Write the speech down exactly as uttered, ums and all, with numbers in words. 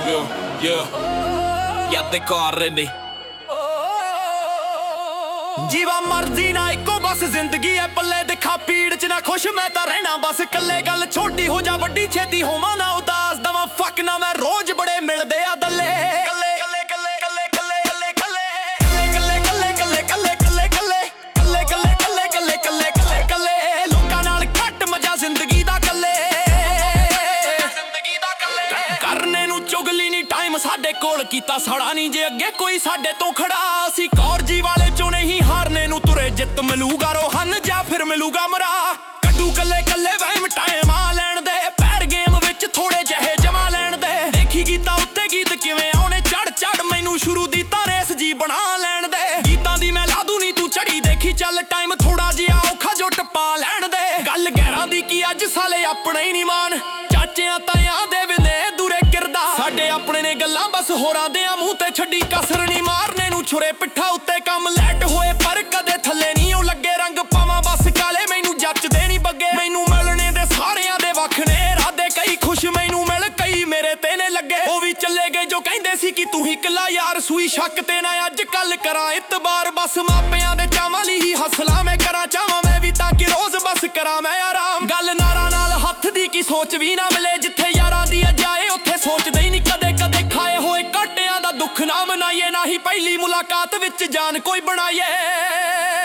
Yeah, yeah, yeah, they call it me. ਜੀਵਾ ਮਰਜ਼ੀ ਨਾ ਇੱਕੋ ਬਸ ਜ਼ਿੰਦਗੀ ਐ ਪੱਲੇ ਦਿਖਾ ਪੀੜ ਚ ਨਾ ਖੁਸ਼ ਮੈਂ ਤਾਂ ਰਹਿਣਾ ਬਸ ਕੱਲੇ ਗੱਲ ਛੋਟੀ ਹੋ ਜਾ ਵੱਡੀ ਛੇਤੀ ਹੋਵਾਂ ਨਾ ਉਦਾਸ ਦਵਾਂ ਫੱਕ ਨਾ ਮੈਂ ਰੋਜ਼ ਬੜੇ ਮਿਲਦੇ ਆ ਦੱਲੇ ਕੱਲੇ ਕੱਲੇ ਕੱਲੇ ਕੱਲੇ ਕੱਲੇ ਕੱਲੇ ਕੱਲੇ ਕੱਲੇ ਕੱਲੇ ਕੱਲੇ ਕੱਲੇ ਕੱਲੇ ਕੱਲੇ ਕੱਲੇ ਕੱਲੇ ਕੱਲੇ ਕੱਲੇ ਕੱਲੇ ਲੋਕਾਂ ਨਾਲ ਘੱਟ ਮਜ਼ਾ ਜ਼ਿੰਦਗੀ ਦਾ ਕੱਲੇ ਜ਼ਿੰਦਗੀ ਦਾ ਕੱਲੇ ਕਰਨੇ ਨੂੰ ਚੁਗਲੀ ਨਹੀਂ ਟਾਈਮ ਸਾਡੇ ਕੋਲ ਕੀਤਾ ਸਾੜਾ ਨਹੀਂ ਜੇ ਅੱਗੇ ਕੋਈ ਸਾਡੇ ਤੋਂ ਖੜਾ ਅਸੀਂ ਕੌਰ ਜੀ ਵਾਲੇ ਚੋਂ ਨਹੀਂ ਹਾਰਨੇ ਨੂੰ ਤੁਰੇ ਜਿੱਤ ਮਿਲੂਗਾ ਰੋਹਨ ਜਾਂ ਫਿਰ ਮਿਲੂਗਾ ਮਰਾ ਕੱਢੂ ਕੱਲੇ ਕੱਲੇ ਵਹਿਮ ਟਾਈਮ ਆ ਲੈਣ ਦੇ ਪੈਰ ਗੇਮ ਵਿੱਚ ਥੋੜੇ ਜਿਹੇ ਜਮਾ ਲੈਣ ਦੇ ਦੇਖੀ ਗੀਤਾਂ ਉੱਤੇ ਗੀਤ ਕਿਵੇਂ ਆਉਣੇ ਚੜ ਚੜ ਮੈਨੂੰ ਸ਼ੁਰੂ ਦੀ ਤਾਂ ਰੇਸ ਜੀ ਬਣਾ ਲੈਣ ਦੇ ਗੀਤਾਂ ਦੀ ਮੈਂ ਲਾਦੂ ਨਹੀਂ ਤੂੰ ਚੜੀ ਦੇਖੀ ਚੱਲ ਟਾਈਮ ਥੋੜਾ ਜਿਹਾ ਔਖਾ ਜੋ ਟਪਾ ਲੈਣ ਦੇ ਗੱਲ ਗਹਿਰਾਂ ਦੀ ਕੀ ਅੱਜ ਸਾਲੇ ਆਪਣੇ ਹੀ ਨਹੀਂ ਮਾਨ ਚਾਚਿਆਂ ਤਾਇਆਂ ਦੇ ਵਿੰਦੇ ਦੂਰੇ ਕਿਰਦਾ ਸਾਡੇ ਆਪਣੇ ਨੇ ਗੱਲਾਂ ਬਸ ਹੋਰਾਂ ਦੇ ਮੂੰਹ ਤੇ ਛੱਡੀ ਕਸਰ ਨਹੀਂ ਮਾਰਨੇ ਨੂੰ ਛੁਰੇ ਪਿੱਠਾ ਉੱਤੇ ਕੰਮ ਲੈਟ ਹੋਏ ਪਰ ਕਦੇ ਥੱਲੇ ਨਹੀਂ ਉਹ ਲੱਗੇ ਰੰਗ ਪਾਵਾਂ ਬਸ ਕਾਲੇ ਮੈਨੂੰ ਜੱਚਦੇ ਨਹੀਂ ਬੱਗੇ ਮੈਨੂੰ ਮਿਲਣੇ ਦੇ ਸਾਰਿਆਂ ਦੇ ਵੱਖ ਨੇ ਰਾਦੇ ਕਈ ਖੁਸ਼ ਮੈਨੂੰ ਮਿਲ ਕਈ ਮੇਰੇ ਤੇ ਨੇ ਲੱਗੇ ਉਹ ਵੀ ਚੱਲੇ ਗਏ ਜੋ ਕਹਿੰਦੇ ਸੀ ਕਿ ਤੂੰ ਹੀ ਇਕੱਲਾ ਯਾਰ ਸੂਈ ਸ਼ੱਕ ਤੇ ਨਾ ਅੱਜ ਕੱਲ ਕਰਾਂ ਇਤਬਾਰ ਬਸ ਮਾਪਿਆਂ ਦੇ ਚਾਵਾਂ ਲਈ ਹੀ ਹਸਲਾ ਮੈਂ ਕਰਾਂ ਚਾਵਾਂ ਮੈਂ ਵੀ ਤਾਂ ਕਿ ਰੋਜ਼ ਬਸ ਕਰਾਂ ਮੈਂ ਆਰਾਮ ਗੱਲ ਨਾਰਾਂ ਨਾਲ ਹੱਥ ਦੀ ਕੀ ਸੋਚ ਵੀ ਨਾ ਮਿਲੇ ਜਿੱਥੇ ਯਾਰਾਂ ਦੀ ਜਾਏ ਉੱਥੇ ਸੋਚਦੇ ਹੀ ਨਹੀਂ ਕਦੇ ਕਦੇ ਖਾਏ ਹੋਏ ਘਾਟਿਆਂ ਦਾ ਦੁੱਖ ਨਾ ਮਨਾਈਏ ਨਾ ਹੀ ਪਹਿਲੀ ਮੁਲਾਕਾਤ ਵਿੱਚ ਜਾਨ ਕੋਈ ਬਣਾਈਏ।